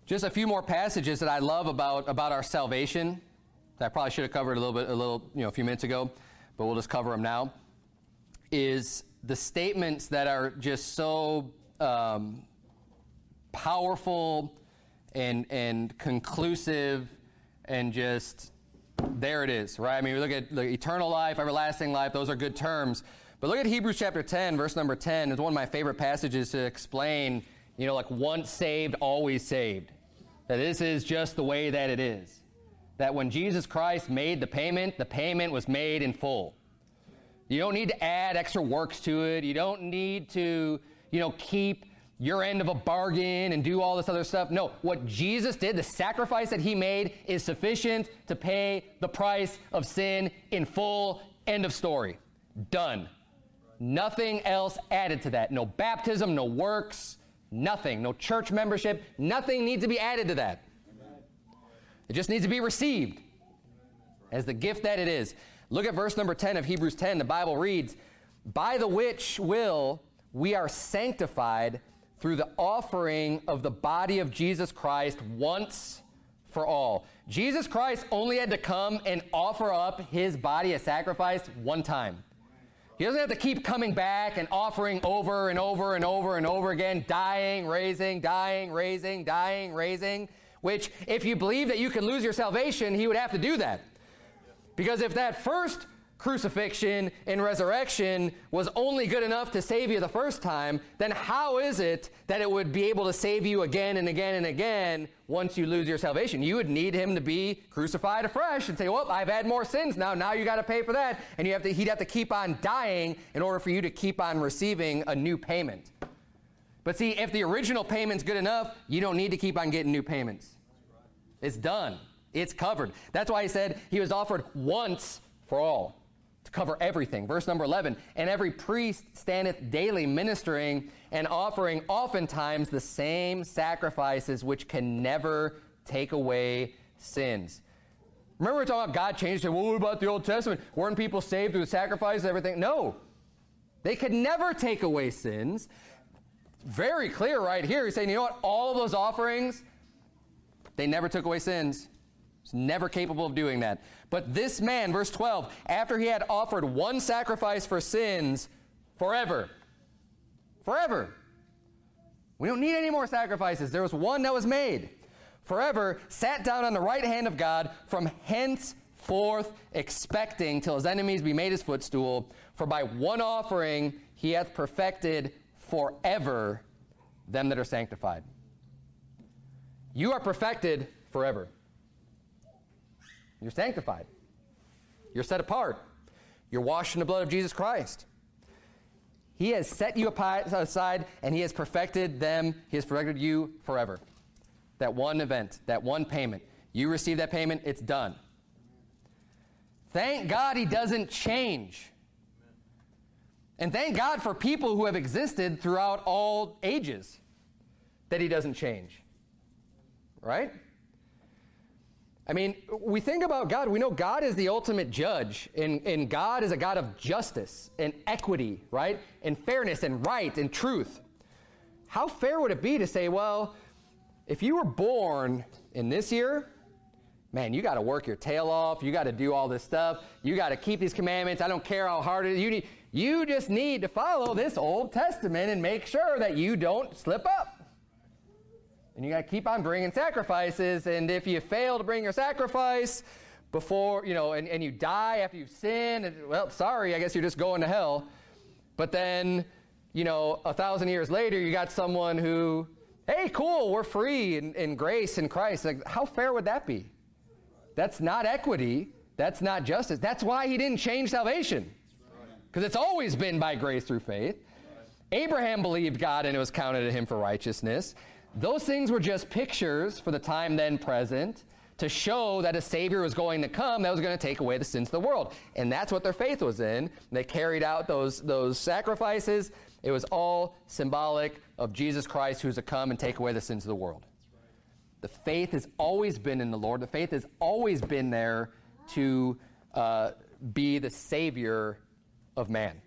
Just a few more passages that I love about our salvation that I probably should have covered a few minutes ago, but we'll just cover them now, is the statements that are just so powerful and conclusive and just there it is, right? I mean, we look at eternal life, everlasting life, those are good terms. But look at Hebrews chapter 10, verse number 10. It's one of my favorite passages to explain, like once saved, always saved. That this is just the way that it is. That when Jesus Christ made the payment was made in full. You don't need to add extra works to it. You don't need to, keep your end of a bargain and do all this other stuff. No, what Jesus did, the sacrifice that he made is sufficient to pay the price of sin in full. End of story. Done. Nothing else added to that. No baptism, no works, nothing. No church membership. Nothing needs to be added to that. It just needs to be received as the gift that it is. Look at verse number 10 of Hebrews 10. The Bible reads, "By the which will we are sanctified through the offering of the body of Jesus Christ once for all." Jesus Christ only had to come and offer up his body as sacrifice one time. He doesn't have to keep coming back and offering over and over and over and over again, dying, raising, dying, raising, dying, raising, which if you believe that you can lose your salvation, he would have to do that. Because if that first crucifixion and resurrection was only good enough to save you the first time, then how is it that it would be able to save you again and again and again once you lose your salvation? You would need him to be crucified afresh and say, well, I've had more sins now you got to pay for that. And he'd have to keep on dying in order for you to keep on receiving a new payment. But see, if the original payment's good enough, you don't need to keep on getting new payments. It's done. It's covered. That's why he said he was offered once for all, to cover everything. Verse number 11, "And every priest standeth daily ministering and offering oftentimes the same sacrifices which can never take away sins." Remember we were talking about God changed it. Well, what about the Old Testament? Weren't people saved through the sacrifice and everything? No. They could never take away sins. Very clear right here. He's saying, you know what? All of those offerings, they never took away sins. He's never capable of doing that. But this man, verse 12, after he had offered one sacrifice for sins forever. Forever. We don't need any more sacrifices. There was one that was made. Forever, sat down on the right hand of God, from henceforth expecting till his enemies be made his footstool. For by one offering he hath perfected forever them that are sanctified. You are perfected forever. You're sanctified. You're set apart. You're washed in the blood of Jesus Christ. He has set you aside, and he has perfected them. He has perfected you forever. That one event, that one payment. You receive that payment, it's done. Thank God he doesn't change. And thank God for people who have existed throughout all ages that he doesn't change. Right? I mean, we think about God. We know God is the ultimate judge, and God is a God of justice and equity, right? And fairness and right and truth. How fair would it be to say, well, if you were born in this year, man, you got to work your tail off. You got to do all this stuff. You got to keep these commandments. I don't care how hard it is. You just need to follow this Old Testament and make sure that you don't slip up. And you got to keep on bringing sacrifices. And if you fail to bring your sacrifice before, and you die after you've sinned, well, sorry, I guess you're just going to hell. But then, 1,000 years later, you got someone who, hey, cool, we're free in grace in Christ. Like, how fair would that be? That's not equity. That's not justice. That's why he didn't change salvation. Because it's always been by grace through faith. Abraham believed God and it was counted to him for righteousness. Those things were just pictures for the time then present to show that a Savior was going to come that was going to take away the sins of the world. And that's what their faith was in. They carried out those sacrifices. It was all symbolic of Jesus Christ who's to come and take away the sins of the world. The faith has always been in the Lord. The faith has always been there to be the Savior of man.